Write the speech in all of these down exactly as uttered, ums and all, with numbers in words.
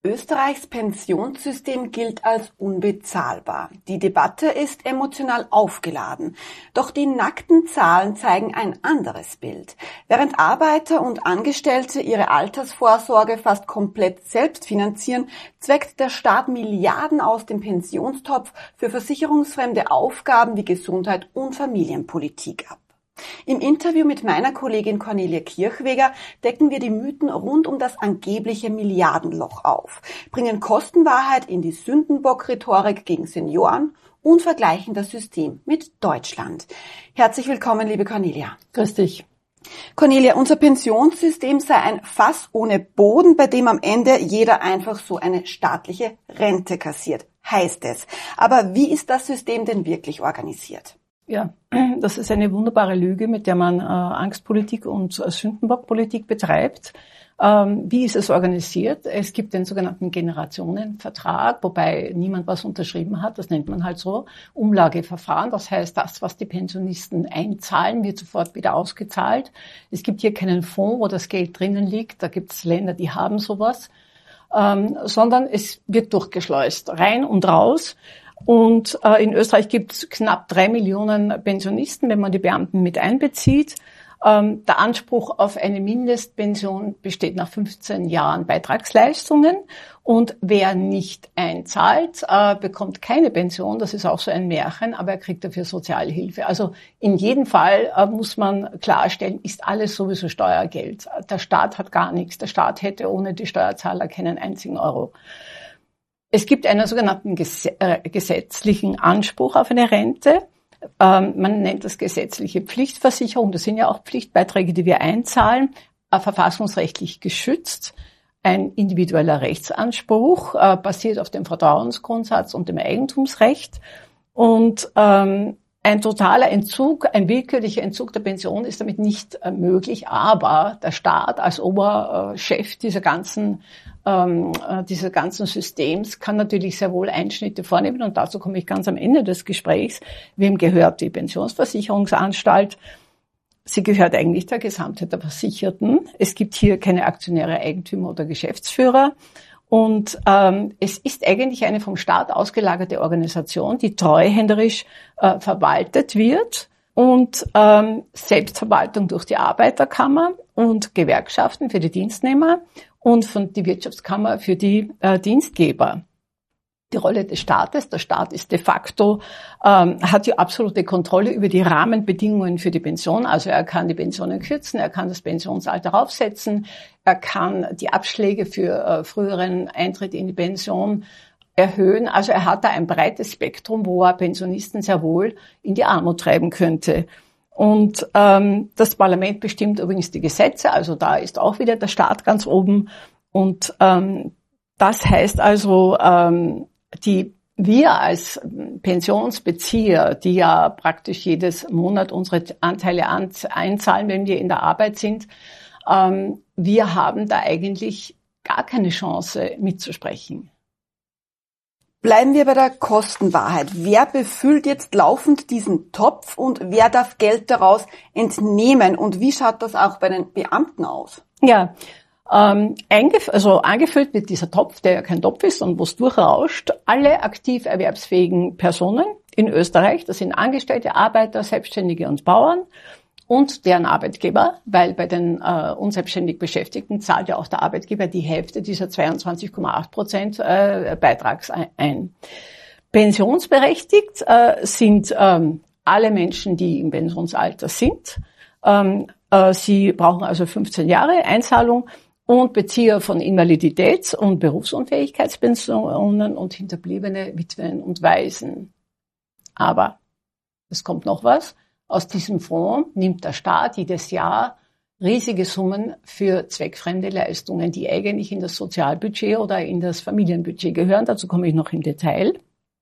Österreichs Pensionssystem gilt als unbezahlbar. Die Debatte ist emotional aufgeladen. Doch die nackten Zahlen zeigen ein anderes Bild. Während Arbeiter und Angestellte ihre Altersvorsorge fast komplett selbst finanzieren, zweckt der Staat Milliarden aus dem Pensionstopf für versicherungsfremde Aufgaben wie Gesundheit und Familienpolitik ab. Im Interview mit meiner Kollegin Cornelia Kirchweger decken wir die Mythen rund um das angebliche Milliardenloch auf, bringen Kostenwahrheit in die Sündenbock-Rhetorik gegen Senioren und vergleichen das System mit Deutschland. Herzlich willkommen, liebe Cornelia. Grüß dich. Cornelia, unser Pensionssystem sei ein Fass ohne Boden, bei dem am Ende jeder einfach so eine staatliche Rente kassiert, heißt es. Aber wie ist das System denn wirklich organisiert? Ja, das ist eine wunderbare Lüge, mit der man äh, Angstpolitik und äh, Sündenbockpolitik betreibt. Ähm, wie ist es organisiert? Es gibt den sogenannten Generationenvertrag, wobei niemand was unterschrieben hat, das nennt man halt so. Umlageverfahren, das heißt, das, was die Pensionisten einzahlen, wird sofort wieder ausgezahlt. Es gibt hier keinen Fonds, wo das Geld drinnen liegt, da gibt es Länder, die haben sowas, ähm, sondern es wird durchgeschleust, rein und raus. Und äh, in Österreich gibt es knapp drei Millionen Pensionisten, wenn man die Beamten mit einbezieht. Ähm, der Anspruch auf eine Mindestpension besteht nach fünfzehn Jahren Beitragsleistungen. Und wer nicht einzahlt, äh, bekommt keine Pension. Das ist auch so ein Märchen, aber er kriegt dafür Sozialhilfe. Also in jedem Fall äh, muss man klarstellen, ist alles sowieso Steuergeld. Der Staat hat gar nichts. Der Staat hätte ohne die Steuerzahler keinen einzigen Euro. Es gibt einen sogenannten ges- äh, gesetzlichen Anspruch auf eine Rente. Ähm, man nennt das gesetzliche Pflichtversicherung. Das sind ja auch Pflichtbeiträge, die wir einzahlen, äh, verfassungsrechtlich geschützt. Ein individueller Rechtsanspruch, äh, basiert auf dem Vertrauensgrundsatz und dem Eigentumsrecht. Und ähm, ein totaler Entzug, ein willkürlicher Entzug der Pension ist damit nicht äh, möglich. Aber der Staat als Oberchef dieser ganzen Ähm, äh, dieses ganzen Systems kann natürlich sehr wohl Einschnitte vornehmen und dazu komme ich ganz am Ende des Gesprächs. Wem gehört die Pensionsversicherungsanstalt? Sie gehört eigentlich der Gesamtheit der Versicherten. Es gibt hier keine Aktionäre, Eigentümer oder Geschäftsführer. Und ähm, es ist eigentlich eine vom Staat ausgelagerte Organisation, die treuhänderisch äh, verwaltet wird. Und ähm, Selbstverwaltung durch die Arbeiterkammer und Gewerkschaften für die Dienstnehmer und von die Wirtschaftskammer für die äh, Dienstgeber. Die Rolle des Staates, der Staat ist de facto, ähm, hat die absolute Kontrolle über die Rahmenbedingungen für die Pension. Also er kann die Pensionen kürzen, er kann das Pensionsalter aufsetzen, er kann die Abschläge für äh, früheren Eintritt in die Pension erhöhen. Also er hat da ein breites Spektrum, wo er Pensionisten sehr wohl in die Armut treiben könnte. Und ähm, das Parlament bestimmt übrigens die Gesetze, also da ist auch wieder der Staat ganz oben. Und ähm, das heißt also, ähm, die wir als Pensionsbezieher, die ja praktisch jedes Monat unsere Anteile an, einzahlen, wenn wir in der Arbeit sind, ähm, wir haben da eigentlich gar keine Chance mitzusprechen. Bleiben wir bei der Kostenwahrheit. Wer befüllt jetzt laufend diesen Topf und wer darf Geld daraus entnehmen? Und wie schaut das auch bei den Beamten aus? Ja, ähm, eingef- also angefüllt wird dieser Topf, der ja kein Topf ist und wo es durchrauscht, alle aktiv erwerbsfähigen Personen in Österreich. Das sind Angestellte, Arbeiter, Selbstständige und Bauern. Und deren Arbeitgeber, weil bei den äh, unselbstständig Beschäftigten zahlt ja auch der Arbeitgeber die Hälfte dieser zweiundzwanzig Komma acht Prozent äh, Beitrags ein. Pensionsberechtigt äh, sind ähm, alle Menschen, die im Pensionsalter sind. Ähm, äh, sie brauchen also fünfzehn Jahre Einzahlung und Bezieher von Invaliditäts- und Berufsunfähigkeitspensionen und hinterbliebene Witwen und Waisen. Aber es kommt noch was. Aus diesem Fonds nimmt der Staat jedes Jahr riesige Summen für zweckfremde Leistungen, die eigentlich in das Sozialbudget oder in das Familienbudget gehören. Dazu komme ich noch im Detail.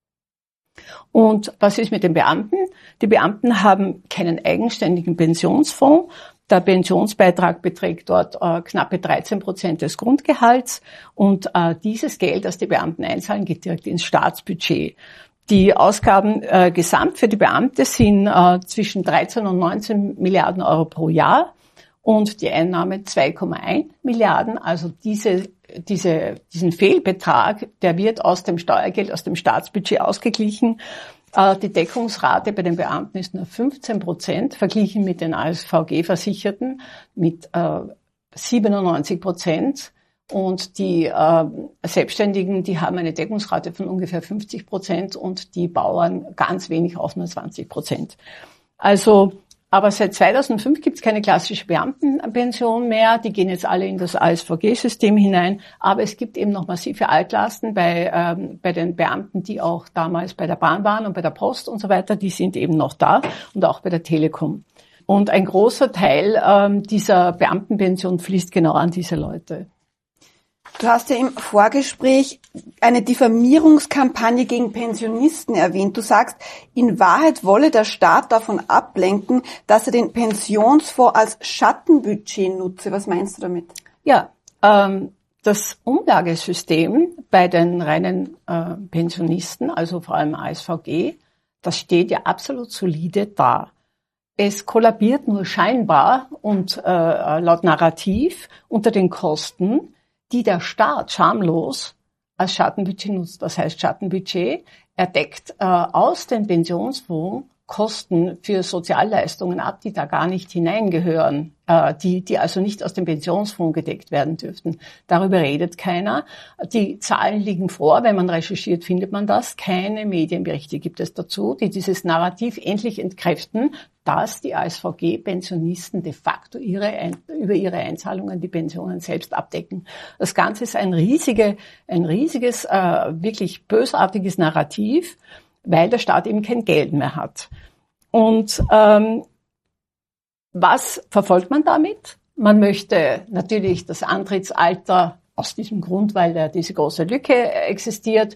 Und was ist mit den Beamten? Die Beamten haben keinen eigenständigen Pensionsfonds. Der Pensionsbeitrag beträgt dort äh, knappe dreizehn Prozent des Grundgehalts. Und äh, dieses Geld, das die Beamten einzahlen, geht direkt ins Staatsbudget. Die Ausgaben äh, gesamt für die Beamte sind äh, zwischen dreizehn und neunzehn Milliarden Euro pro Jahr und die Einnahme zwei Komma eins Milliarden. Also diese diese, diesen Fehlbetrag, der wird aus dem Steuergeld, aus dem Staatsbudget ausgeglichen. Äh, die Deckungsrate bei den Beamten ist nur fünfzehn Prozent, verglichen mit den A S V G-Versicherten mit äh, siebenundneunzig Prozent. Und die äh, Selbstständigen, die haben eine Deckungsrate von ungefähr fünfzig Prozent und die Bauern ganz wenig, auch nur zwanzig Prozent. Also, aber seit zweitausendfünf gibt es keine klassische Beamtenpension mehr. Die gehen jetzt alle in das A S V G-System hinein. Aber es gibt eben noch massive Altlasten bei ähm, bei den Beamten, die auch damals bei der Bahn waren und bei der Post und so weiter. Die sind eben noch da und auch bei der Telekom. Und ein großer Teil ähm, dieser Beamtenpension fließt genau an diese Leute. Du hast ja im Vorgespräch eine Diffamierungskampagne gegen Pensionisten erwähnt. Du sagst, in Wahrheit wolle der Staat davon ablenken, dass er den Pensionsfonds als Schattenbudget nutze. Was meinst du damit? Ja, ähm, das Umlagesystem bei den reinen äh, Pensionisten, also vor allem A S V G, das steht ja absolut solide da. Es kollabiert nur scheinbar und äh, laut Narrativ unter den Kosten, die der Staat schamlos als Schattenbudget nutzt. Das heißt Schattenbudget, er deckt äh, aus dem Pensionsfonds Kosten für Sozialleistungen ab, die da gar nicht hineingehören, äh, die, die also nicht aus dem Pensionsfonds gedeckt werden dürften. Darüber redet keiner. Die Zahlen liegen vor, wenn man recherchiert, findet man das. Keine Medienberichte gibt es dazu, die dieses Narrativ endlich entkräften, dass die A S V G-Pensionisten de facto ihre Ein- über ihre Einzahlungen die Pensionen selbst abdecken. Das Ganze ist ein riesige, ein riesiges, äh, wirklich bösartiges Narrativ, weil der Staat eben kein Geld mehr hat. Und ähm, was verfolgt man damit? Man möchte natürlich das Antrittsalter aus diesem Grund, weil da diese große Lücke existiert,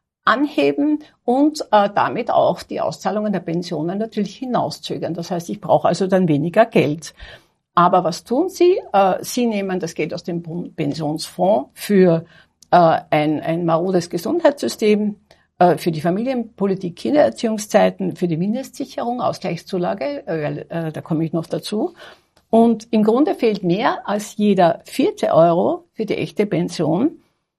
anheben und äh, damit auch die Auszahlungen der Pensionen natürlich hinauszögern. Das heißt, ich brauche also dann weniger Geld. Aber was tun Sie? Äh, Sie nehmen das Geld aus dem Pensionsfonds für äh, ein, ein marodes Gesundheitssystem, äh, für die Familienpolitik, Kindererziehungszeiten, für die Mindestsicherung, Ausgleichszulage, äh, da komme ich noch dazu. Und im Grunde fehlt mehr als jeder vierte Euro für die echte Pension.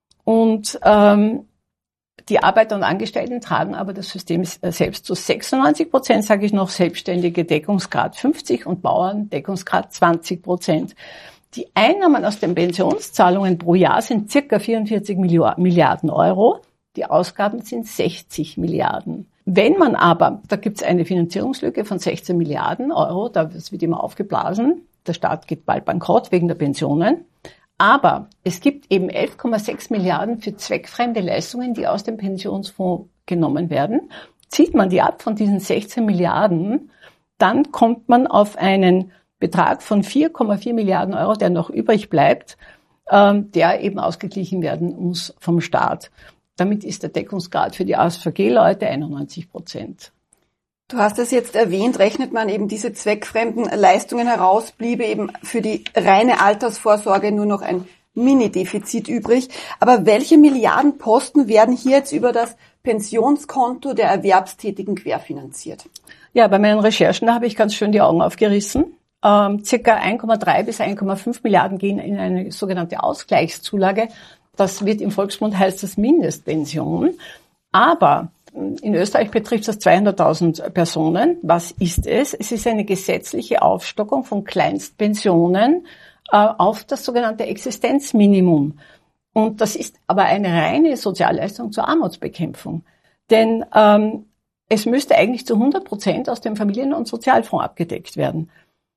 Und ähm, die Arbeiter und Angestellten tragen aber das System selbst zu sechsundneunzig Prozent, sage ich noch, Selbstständige Deckungsgrad fünfzig und Bauern Deckungsgrad zwanzig Prozent. Die Einnahmen aus den Pensionszahlungen pro Jahr sind circa vierundvierzig Milliarden Euro. Die Ausgaben sind sechzig Milliarden. Wenn man aber, da gibt es eine Finanzierungslücke von sechzehn Milliarden Euro, das wird immer aufgeblasen, der Staat geht bald bankrott wegen der Pensionen. Aber es gibt eben elf Komma sechs Milliarden für zweckfremde Leistungen, die aus dem Pensionsfonds genommen werden. Zieht man die ab von diesen sechzehn Milliarden, dann kommt man auf einen Betrag von vier Komma vier Milliarden Euro, der noch übrig bleibt, ähm, der eben ausgeglichen werden muss vom Staat. Damit ist der Deckungsgrad für die A S V G-Leute einundneunzig Prozent. Du hast es jetzt erwähnt, rechnet man eben diese zweckfremden Leistungen heraus, bliebe eben für die reine Altersvorsorge nur noch ein Mini-Defizit übrig. Aber welche Milliardenposten werden hier jetzt über das Pensionskonto der Erwerbstätigen querfinanziert? Ja, bei meinen Recherchen, da habe ich ganz schön die Augen aufgerissen. Ähm, circa eins Komma drei bis eins Komma fünf Milliarden gehen in eine sogenannte Ausgleichszulage. Das wird im Volksmund heißt das Mindestpension. Aber in Österreich betrifft das zweihunderttausend Personen. Was ist es? Es ist eine gesetzliche Aufstockung von Kleinstpensionen äh, auf das sogenannte Existenzminimum. Und das ist aber eine reine Sozialleistung zur Armutsbekämpfung. Denn ähm, es müsste eigentlich zu hundert Prozent aus dem Familien- und Sozialfonds abgedeckt werden.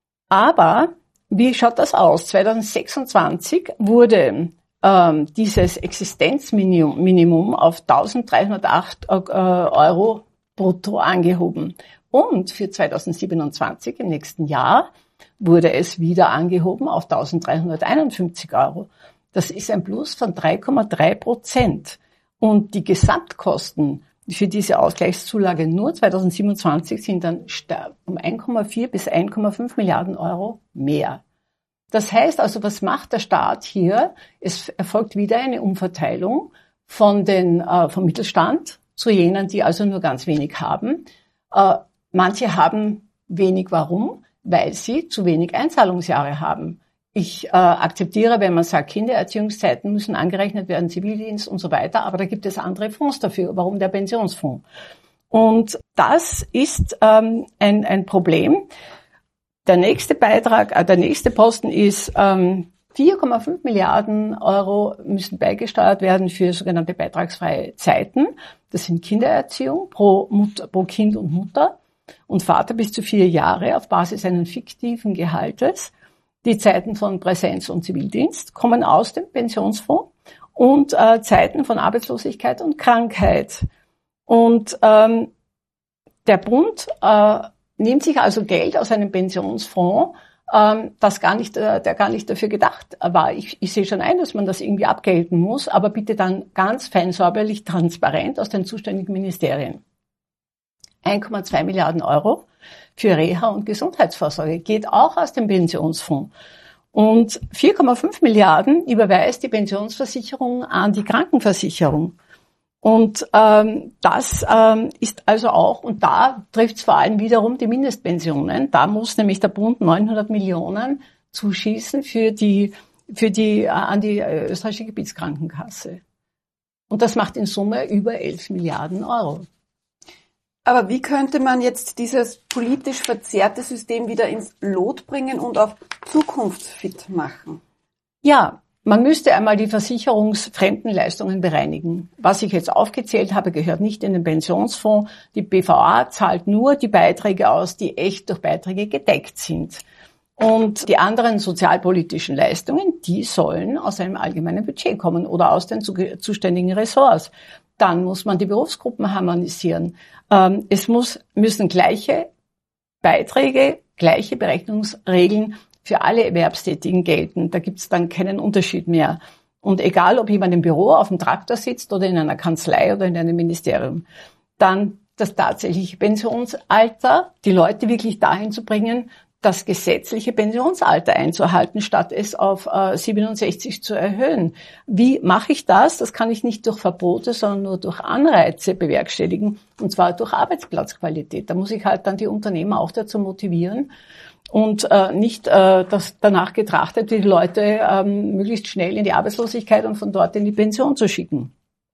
Aber wie schaut das aus? zweitausendsechsundzwanzig wurde ähm, dieses Existenzminimum Minimum auf eintausenddreihundertacht äh, Euro brutto angehoben. Und für zweitausendsiebenundzwanzig, im nächsten Jahr, wurde es wieder angehoben auf eintausenddreihunderteinundfünfzig Euro. Das ist ein Plus von drei Komma drei Prozent. Und die Gesamtkosten für diese Ausgleichszulage nur zweitausendsiebenundzwanzig sind dann um eins Komma vier bis eins Komma fünf Milliarden Euro mehr. Das heißt also, was macht der Staat hier? Es erfolgt wieder eine Umverteilung von den, äh, vom Mittelstand zu jenen, die also nur ganz wenig haben. Äh, manche haben wenig, warum? Weil sie zu wenig Einzahlungsjahre haben. Ich äh, akzeptiere, wenn man sagt, Kindererziehungszeiten müssen angerechnet werden, Zivildienst und so weiter, aber da gibt es andere Fonds dafür. Warum der Pensionsfonds? Und das ist ähm, ein, ein Problem. Der nächste Beitrag, äh, der nächste Posten ist ähm, vier Komma fünf Milliarden Euro müssen beigesteuert werden für sogenannte beitragsfreie Zeiten. Das sind Kindererziehung pro, Mutter, pro Kind und Mutter und Vater bis zu vier Jahre auf Basis eines fiktiven Gehaltes. Die Zeiten von Präsenz und Zivildienst kommen aus dem Pensionsfonds und äh, Zeiten von Arbeitslosigkeit und Krankheit. Und ähm, der Bund äh, nimmt sich also Geld aus einem Pensionsfonds, ähm, das gar nicht, äh, der gar nicht dafür gedacht war. Ich, ich sehe schon ein, dass man das irgendwie abgelten muss, aber bitte dann ganz fein säuberlich, transparent aus den zuständigen Ministerien. eins Komma zwei Milliarden Euro für Reha und Gesundheitsvorsorge geht auch aus dem Pensionsfonds. Und vier Komma fünf Milliarden überweist die Pensionsversicherung an die Krankenversicherung. Und ähm, das ähm, ist also auch, und da trifft es vor allem wiederum die Mindestpensionen. Da muss nämlich der Bund neunhundert Millionen zuschießen für die, für die, äh, an die äh, österreichische Gebietskrankenkasse. Und das macht in Summe über elf Milliarden Euro. Aber wie könnte man jetzt dieses politisch verzerrte System wieder ins Lot bringen und auf zukunftsfit machen? Ja, man müsste einmal die versicherungsfremden Leistungen bereinigen. Was ich jetzt aufgezählt habe, gehört nicht in den Pensionsfonds. Die B V A zahlt nur die Beiträge aus, die echt durch Beiträge gedeckt sind. Und die anderen sozialpolitischen Leistungen, die sollen aus einem allgemeinen Budget kommen oder aus den zuständigen Ressorts. Dann muss man die Berufsgruppen harmonisieren. Ähm, es muss, müssen gleiche Beiträge, gleiche Berechnungsregeln für alle Erwerbstätigen gelten. Da gibt es dann keinen Unterschied mehr. Und egal, ob jemand im Büro auf dem Traktor sitzt oder in einer Kanzlei oder in einem Ministerium. Dann das tatsächliche Pensionsalter, die Leute wirklich dahin zu bringen, das gesetzliche Pensionsalter einzuhalten, statt es auf äh, siebenundsechzig zu erhöhen. Wie mache ich das? Das kann ich nicht durch Verbote, sondern nur durch Anreize bewerkstelligen, und zwar durch Arbeitsplatzqualität. Da muss ich halt dann die Unternehmer auch dazu motivieren und äh, nicht äh, dass danach getrachtet, die Leute ähm, möglichst schnell in die Arbeitslosigkeit und von dort in die Pension zu schicken.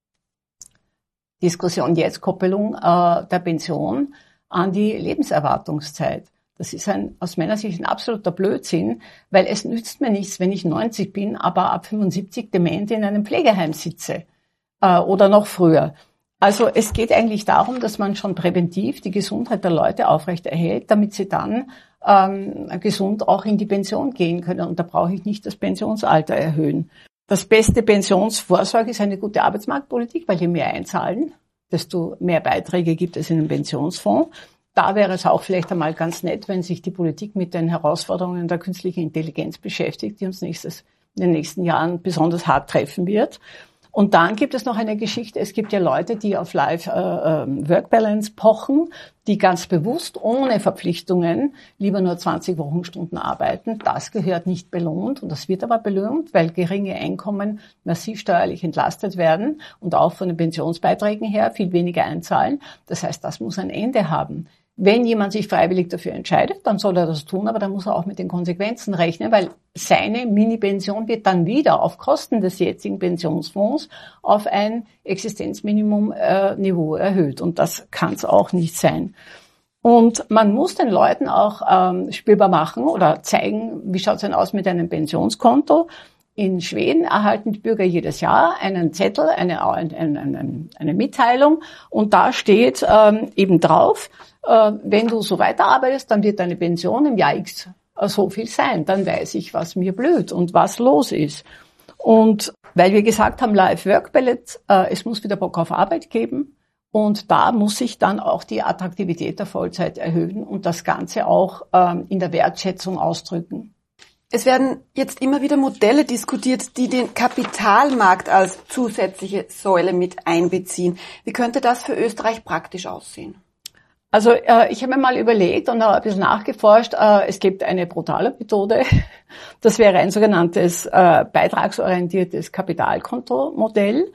Diskussion jetzt, Koppelung äh, der Pension an die Lebenserwartungszeit. Das ist ein, aus meiner Sicht ein absoluter Blödsinn, weil es nützt mir nichts, wenn ich neunzig bin, aber ab fünfundsiebzig dement in einem Pflegeheim sitze äh, oder noch früher. Also es geht eigentlich darum, dass man schon präventiv die Gesundheit der Leute aufrechterhält, damit sie dann ähm, gesund auch in die Pension gehen können. Und da brauche ich nicht das Pensionsalter erhöhen. Das beste Pensionsvorsorge ist eine gute Arbeitsmarktpolitik, weil je mehr einzahlen, desto mehr Beiträge gibt es in den Pensionsfonds. Da wäre es auch vielleicht einmal ganz nett, wenn sich die Politik mit den Herausforderungen der künstlichen Intelligenz beschäftigt, die uns nächstes, in den nächsten Jahren besonders hart treffen wird. Und dann gibt es noch eine Geschichte. Es gibt ja Leute, die auf Life-Work-Balance pochen, die ganz bewusst ohne Verpflichtungen lieber nur zwanzig Wochenstunden arbeiten. Das gehört nicht belohnt und das wird aber belohnt, weil geringe Einkommen massiv steuerlich entlastet werden und auch von den Pensionsbeiträgen her viel weniger einzahlen. Das heißt, das muss ein Ende haben. Wenn jemand sich freiwillig dafür entscheidet, dann soll er das tun, aber dann muss er auch mit den Konsequenzen rechnen, weil seine Mini-Pension wird dann wieder auf Kosten des jetzigen Pensionsfonds auf ein Existenzminimum-Niveau erhöht. Und das kann es auch nicht sein. Und man muss den Leuten auch ähm, spürbar machen oder zeigen, wie schaut es denn aus mit einem Pensionskonto. In Schweden erhalten die Bürger jedes Jahr einen Zettel, eine, eine, eine, eine Mitteilung, und da steht ähm, eben drauf, äh, wenn du so weiterarbeitest, dann wird deine Pension im Jahr X so viel sein. Dann weiß ich, was mir blüht und was los ist. Und weil wir gesagt haben, Life-Work-Balance, äh, es muss wieder Bock auf Arbeit geben, und da muss sich dann auch die Attraktivität der Vollzeit erhöhen und das Ganze auch ähm, in der Wertschätzung ausdrücken. Es werden jetzt immer wieder Modelle diskutiert, die den Kapitalmarkt als zusätzliche Säule mit einbeziehen. Wie könnte das für Österreich praktisch aussehen? Also äh, ich habe mir mal überlegt und habe ein bisschen nachgeforscht. Äh, es gibt eine brutale Methode. Das wäre ein sogenanntes äh, beitragsorientiertes Kapitalkontomodell.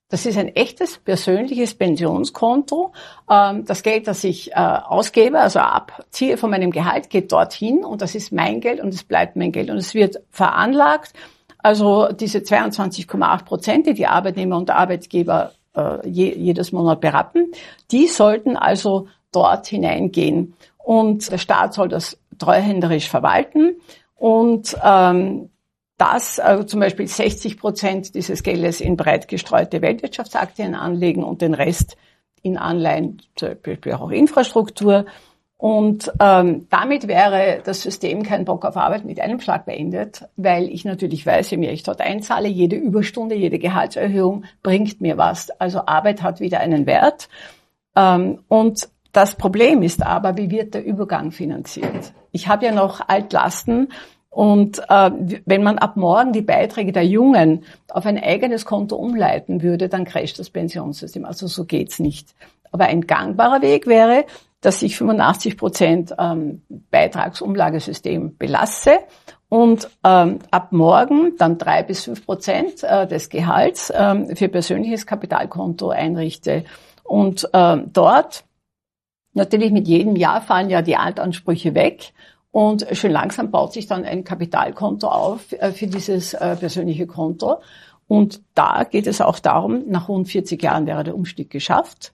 Das ist ein echtes persönliches Pensionskonto. Ähm, das Geld, das ich äh, ausgebe, also abziehe von meinem Gehalt, geht dorthin und das ist mein Geld und es bleibt mein Geld und es wird veranlagt. Also diese zweiundzwanzig Komma acht Prozent, die die Arbeitnehmer und Arbeitgeber äh, je, jedes Monat berappen, die sollten also dort hineingehen. Und der Staat soll das treuhänderisch verwalten und ähm, das also zum Beispiel sechzig Prozent dieses Geldes in breit gestreute Weltwirtschaftsaktien anlegen und den Rest in Anleihen, zum Beispiel auch Infrastruktur. Und ähm, damit wäre das System kein Bock auf Arbeit mit einem Schlag beendet, weil ich natürlich weiß, je mehr ich dort einzahle, jede Überstunde, jede Gehaltserhöhung bringt mir was. Also Arbeit hat wieder einen Wert. Ähm, und das Problem ist aber, wie wird der Übergang finanziert? Ich habe ja noch Altlasten. Und äh, wenn man ab morgen die Beiträge der Jungen auf ein eigenes Konto umleiten würde, dann crasht das Pensionssystem. Also so geht's nicht. Aber ein gangbarer Weg wäre, dass ich fünfundachtzig Prozent ähm, Beitragsumlagesystem belasse und ähm, ab morgen dann drei bis fünf Prozent äh, des Gehalts ähm, für persönliches Kapitalkonto einrichte. Und ähm, dort, natürlich mit jedem Jahr fallen ja die Altansprüche weg. Und schön langsam baut sich dann ein Kapitalkonto auf für dieses persönliche Konto. Und da geht es auch darum, nach rund vierzig Jahren wäre der Umstieg geschafft.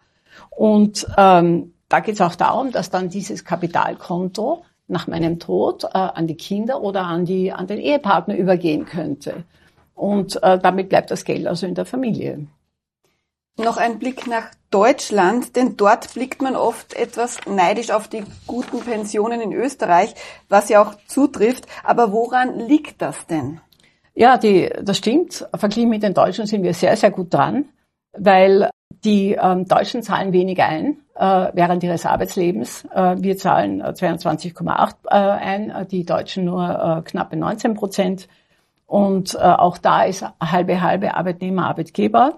Und ähm, da geht es auch darum, dass dann dieses Kapitalkonto nach meinem Tod äh, an die Kinder oder an die an den Ehepartner übergehen könnte. Und äh, damit bleibt das Geld also in der Familie. Noch ein Blick nach Deutschland, denn dort blickt man oft etwas neidisch auf die guten Pensionen in Österreich, was ja auch zutrifft. Aber woran liegt das denn? Ja, die, das stimmt. Verglichen mit den Deutschen sind wir sehr, sehr gut dran, weil die ähm, Deutschen zahlen wenig ein äh, während ihres Arbeitslebens. Äh, wir zahlen äh, zweiundzwanzig Komma acht äh, ein, die Deutschen nur äh, knappe neunzehn Prozent. Und äh, auch da ist halbe halbe Arbeitnehmer, Arbeitgeber.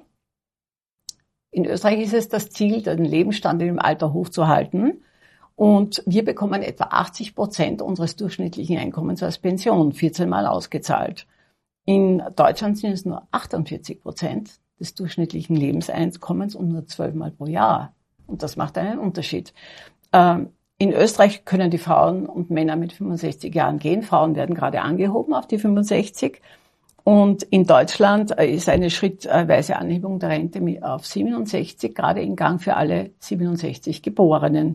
In Österreich ist es das Ziel, den Lebensstandard im Alter hochzuhalten. Und wir bekommen etwa achtzig Prozent unseres durchschnittlichen Einkommens als Pension, vierzehn Mal ausgezahlt. In Deutschland sind es nur achtundvierzig Prozent des durchschnittlichen Lebenseinkommens und nur zwölf Mal pro Jahr. Und das macht einen Unterschied. In Österreich können die Frauen und Männer mit fünfundsechzig Jahren gehen. Frauen werden gerade angehoben auf die fünfundsechzig. Und in Deutschland ist eine schrittweise Anhebung der Rente auf siebenundsechzig gerade in Gang für alle siebenundsechzig Geborenen.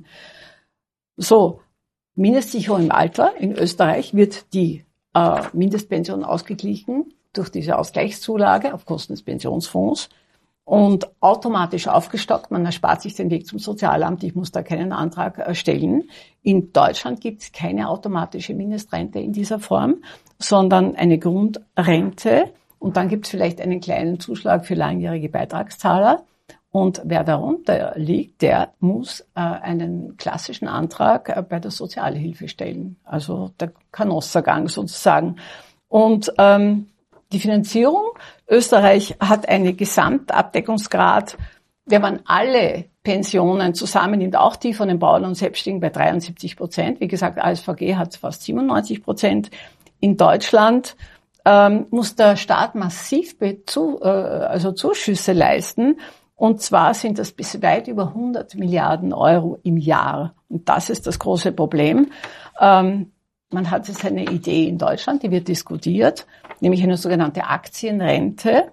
So, Mindestsicherung im Alter. In Österreich wird die äh, Mindestpension ausgeglichen durch diese Ausgleichszulage auf Kosten des Pensionsfonds und automatisch aufgestockt. Man erspart sich den Weg zum Sozialamt. Ich muss da keinen Antrag äh, stellen. In Deutschland gibt es keine automatische Mindestrente in dieser Form, sondern eine Grundrente. Und dann gibt es vielleicht einen kleinen Zuschlag für langjährige Beitragszahler. Und wer darunter liegt, der muss äh, einen klassischen Antrag äh, bei der Sozialhilfe stellen. Also der Kanossergang sozusagen. Und ähm, die Finanzierung, Österreich hat einen Gesamtabdeckungsgrad, wenn man alle Pensionen zusammennimmt, auch die von den Bauern und Selbstständigen bei dreiundsiebzig Prozent. Wie gesagt, A S V G hat fast siebenundneunzig Prozent. In Deutschland ähm, muss der Staat massiv zu, äh, also Zuschüsse leisten. Und zwar sind das bis weit über hundert Milliarden Euro im Jahr. Und das ist das große Problem. Ähm, man hat jetzt eine Idee in Deutschland, die wird diskutiert, nämlich eine sogenannte Aktienrente.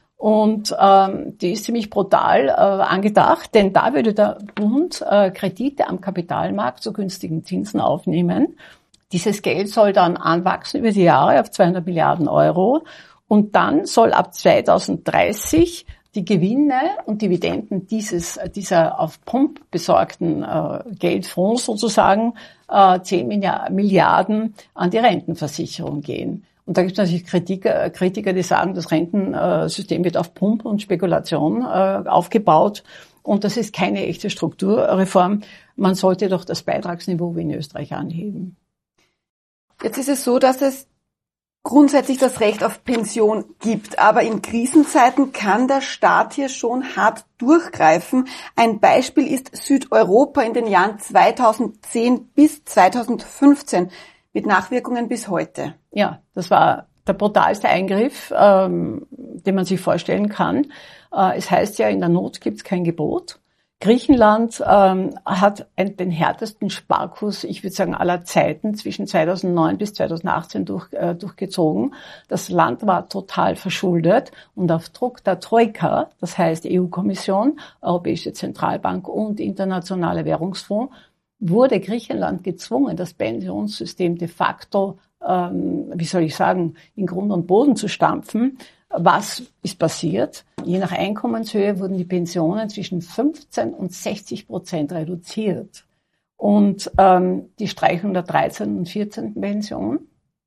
Und ähm, die ist ziemlich brutal äh, angedacht, denn da würde der Bund äh, Kredite am Kapitalmarkt zu günstigen Zinsen aufnehmen. Dieses Geld soll dann anwachsen über die Jahre auf zweihundert Milliarden Euro. Und dann soll ab zweitausenddreißig die Gewinne und Dividenden dieses, dieser auf Pump besorgten äh, Geldfonds sozusagen äh, zehn Milliarden an die Rentenversicherung gehen. Und da gibt es natürlich Kritiker, Kritiker, die sagen, das Rentensystem wird auf Pump und Spekulation äh, aufgebaut. Und das ist keine echte Strukturreform. Man sollte doch das Beitragsniveau wie in Österreich anheben. Jetzt ist es so, dass es grundsätzlich das Recht auf Pension gibt. Aber in Krisenzeiten kann der Staat hier schon hart durchgreifen. Ein Beispiel ist Südeuropa in den Jahren zweitausendzehn bis zweitausendfünfzehn mit Nachwirkungen bis heute. Ja, das war der brutalste Eingriff, ähm, den man sich vorstellen kann. Äh, es heißt ja, in der Not gibt's kein Gebot. Griechenland ähm, hat einen, den härtesten Sparkurs, ich würde sagen, aller Zeiten zwischen zweitausendneun bis zweitausendachtzehn durch, äh, durchgezogen. Das Land war total verschuldet und auf Druck der Troika, das heißt E U-Kommission, Europäische Zentralbank und Internationale Währungsfonds, wurde Griechenland gezwungen, das Pensionssystem de facto, ähm, wie soll ich sagen, in Grund und Boden zu stampfen. Was ist passiert? Je nach Einkommenshöhe wurden die Pensionen zwischen fünfzehn und sechzig Prozent reduziert. Und ähm, die Streichung der dreizehnten und vierzehnten Pension,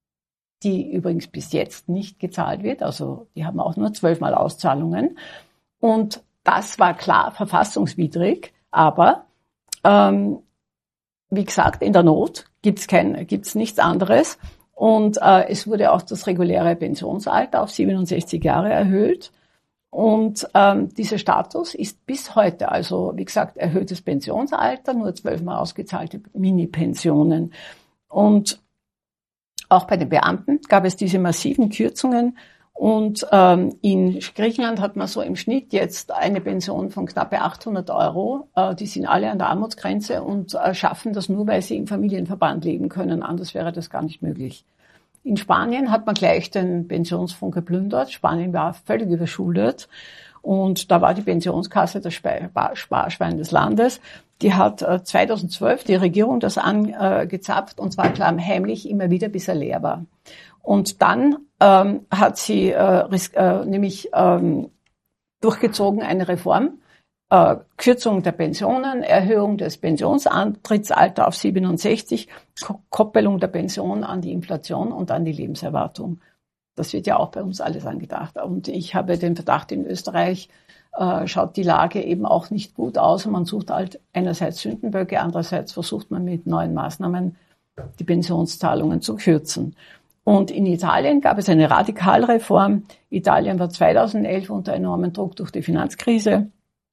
die übrigens bis jetzt nicht gezahlt wird, also die haben auch nur zwölfmal Auszahlungen. Und das war klar verfassungswidrig, aber ähm, wie gesagt, in der Not gibt's kein, gibt's nichts anderes. Und äh, es wurde auch das reguläre Pensionsalter auf siebenundsechzig Jahre erhöht. Und ähm, dieser Status ist bis heute, also wie gesagt, erhöhtes Pensionsalter, nur zwölfmal ausgezahlte Mini-Pensionen. Und auch bei den Beamten gab es diese massiven Kürzungen. Und ähm, in Griechenland hat man so im Schnitt jetzt eine Pension von knapp achthundert Euro. Äh, die sind alle an der Armutsgrenze und äh, schaffen das nur, weil sie im Familienverband leben können. Anders wäre das gar nicht möglich. In Spanien hat man gleich den Pensionsfonds geplündert. Spanien war völlig überschuldet. Und da war die Pensionskasse das Sparschwein des Landes. Die hat äh, zweitausendzwölf die Regierung das angezapft, und zwar klammheimlich immer wieder, bis er leer war. Und dann ähm, hat sie äh, ris- äh, nämlich ähm, durchgezogen eine Reform, äh, Kürzung der Pensionen, Erhöhung des Pensionsantrittsalters auf siebenundsechzig, Ko- Koppelung der Pension an die Inflation und an die Lebenserwartung. Das wird ja auch bei uns alles angedacht. Und ich habe den Verdacht, in Österreich äh, schaut die Lage eben auch nicht gut aus. Und man sucht halt einerseits Sündenböcke, andererseits versucht man mit neuen Maßnahmen die Pensionszahlungen zu kürzen. Und in Italien gab es eine Radikalreform. Italien war zweitausendelf unter enormem Druck durch die Finanzkrise.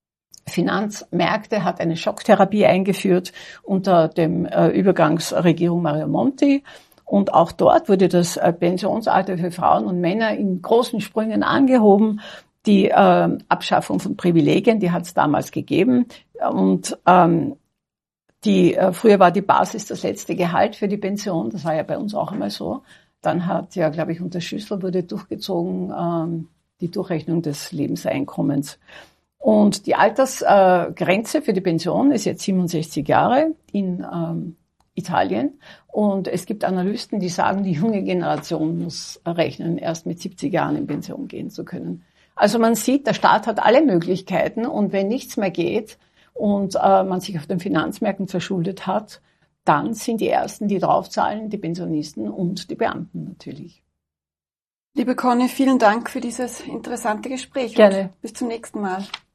Finanzmärkte hat eine Schocktherapie eingeführt unter dem äh, Übergangsregierung Mario Monti. Und auch dort wurde das äh, Pensionsalter für Frauen und Männer in großen Sprüngen angehoben. Die äh, Abschaffung von Privilegien, die hat es damals gegeben. Und ähm, die äh, früher war die Basis das letzte Gehalt für die Pension. Das war ja bei uns auch einmal so. Dann hat ja, glaube ich, unter Schüssel wurde durchgezogen ähm, die Durchrechnung des Lebenseinkommens. Und die Altersgrenze äh, für die Pension ist jetzt siebenundsechzig Jahre in ähm, Italien. Und es gibt Analysten, die sagen, die junge Generation muss rechnen, erst mit siebzig Jahren in Pension gehen zu können. Also man sieht, der Staat hat alle Möglichkeiten. Und wenn nichts mehr geht und äh, man sich auf den Finanzmärkten verschuldet hat, dann sind die Ersten, die draufzahlen, die Pensionisten und die Beamten natürlich. Liebe Conny, vielen Dank für dieses interessante Gespräch. Gerne. Und bis zum nächsten Mal.